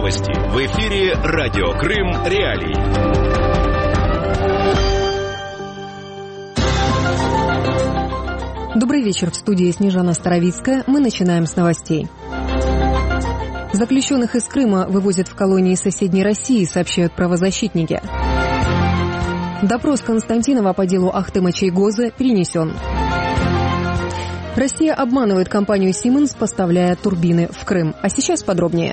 Новости. В эфире Радио Крым Реалии. Добрый вечер. В студии Снежана Старовицкая. Мы начинаем с новостей. Заключенных из Крыма вывозят в колонии соседней России, сообщают правозащитники. Допрос Константинова по делу Ахтема Чайгоза перенесен. Россия обманывает компанию Siemens, поставляя турбины в Крым. А сейчас подробнее.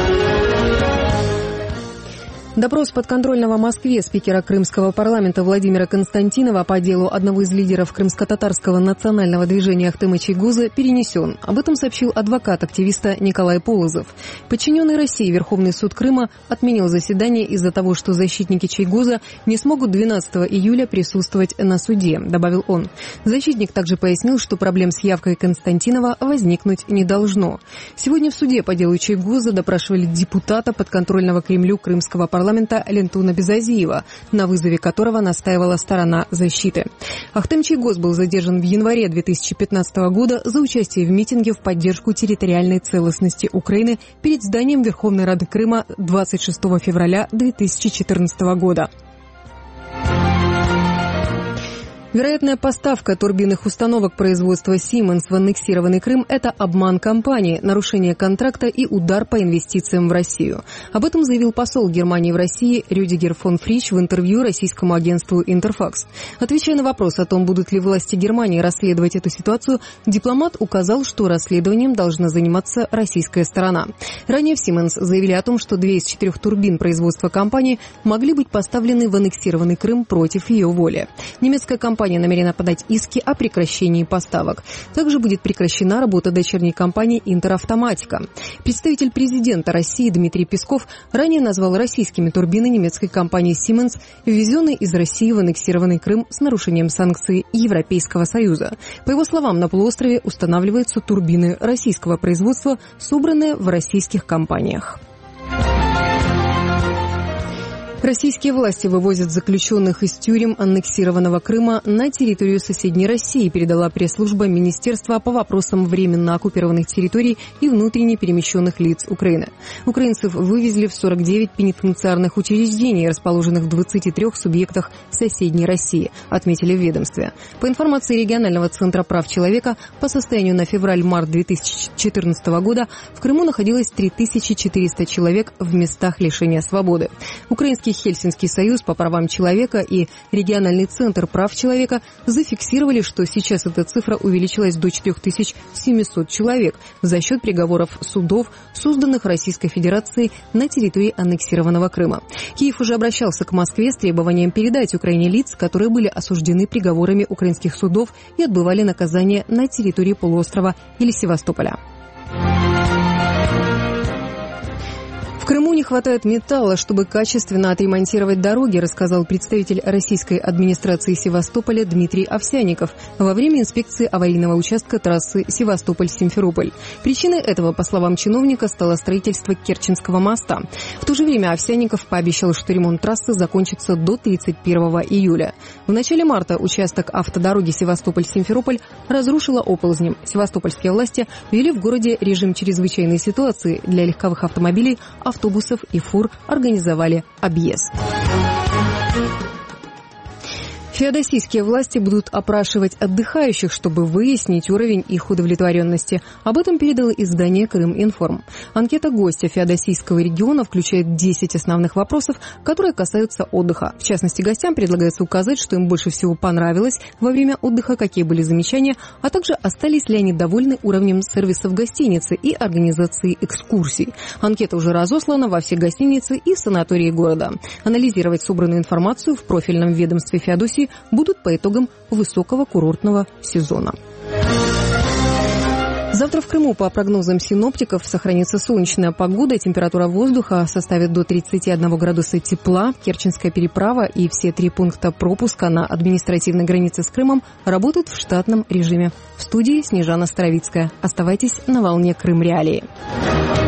Допрос подконтрольного Москве спикера Крымского парламента Владимира Константинова по делу одного из лидеров крымско-татарского национального движения Ахтема Чайгоза перенесен. Об этом сообщил адвокат активиста Николай Полозов. Подчиненный России Верховный суд Крыма отменил заседание из-за того, что защитники Чайгоза не смогут 12 июля присутствовать на суде, добавил он. Защитник также пояснил, что проблем с явкой Константинова возникнуть не должно. Сегодня в суде по делу Чайгоза допрашивали депутата подконтрольного Кремлю Крымского парламента Лентуна Безазиева, на вызове которого настаивала сторона защиты. Ахтем Чайгоз был задержан в январе 2015 года за участие в митинге в поддержку территориальной целостности Украины перед зданием Верховной Рады Крыма 26 февраля 2014 года. Вероятная поставка турбинных установок производства Siemens в аннексированный Крым – это обман компании, нарушение контракта и удар по инвестициям в Россию. Об этом заявил посол Германии в России Рюдигер фон Фрич в интервью российскому агентству «Интерфакс». Отвечая на вопрос о том, будут ли власти Германии расследовать эту ситуацию, дипломат указал, что расследованием должна заниматься российская сторона. Ранее в Siemens заявили о том, что 2 из 4 турбин производства компании могли быть поставлены в аннексированный Крым против ее воли. Немецкая компания намерена подать иски о прекращении поставок. Также будет прекращена работа дочерней компании «Интеравтоматика». Представитель президента России Дмитрий Песков ранее назвал российскими турбины немецкой компании Siemens, ввезенные из России в аннексированный Крым с нарушением санкций Европейского Союза. По его словам, на полуострове устанавливаются турбины российского производства, собранные в российских компаниях. Российские власти вывозят заключенных из тюрем аннексированного Крыма на территорию соседней России, передала пресс-служба Министерства по вопросам временно оккупированных территорий и внутренне перемещенных лиц Украины. Украинцев вывезли в 49 пенитенциарных учреждений, расположенных в 23 субъектах соседней России, отметили в ведомстве. По информации регионального центра прав человека, по состоянию на февраль-март 2014 года в Крыму находилось 3400 человек в местах лишения свободы. Украинский Хельсинский союз по правам человека и региональный центр прав человека зафиксировали, что сейчас эта цифра увеличилась до 4700 человек за счет приговоров судов, созданных Российской Федерацией на территории аннексированного Крыма. Киев уже обращался к Москве с требованием передать Украине лиц, которые были осуждены приговорами украинских судов и отбывали наказание на территории полуострова или Севастополя. В Крыму не хватает металла, чтобы качественно отремонтировать дороги, рассказал представитель российской администрации Севастополя Дмитрий Овсянников во время инспекции аварийного участка трассы Севастополь-Симферополь. Причиной этого, по словам чиновника, стало строительство Керченского моста. В то же время Овсянников пообещал, что ремонт трассы закончится до 31 июля. В начале марта участок автодороги Севастополь-Симферополь разрушило оползнем. Севастопольские власти ввели в городе режим чрезвычайной ситуации. Для легковых автомобилей, автобусов и фур организовали объезд. Феодосийские власти будут опрашивать отдыхающих, чтобы выяснить уровень их удовлетворенности. Об этом передало издание «Крым-Информ». Анкета гостя Феодосийского региона включает 10 основных вопросов, которые касаются отдыха. В частности, гостям предлагается указать, что им больше всего понравилось во время отдыха, какие были замечания, а также остались ли они довольны уровнем сервиса в гостинице и организации экскурсий. Анкета уже разослана во все гостиницы и санатории города. Анализировать собранную информацию в профильном ведомстве Феодосии будут по итогам высокого курортного сезона. Завтра в Крыму, по прогнозам синоптиков, сохранится солнечная погода. Температура воздуха составит до 31 градуса тепла. Керченская переправа и все 3 пункта пропуска на административной границе с Крымом работают в штатном режиме. В студии Снежана Старовицкая. Оставайтесь на волне Крым Реалии.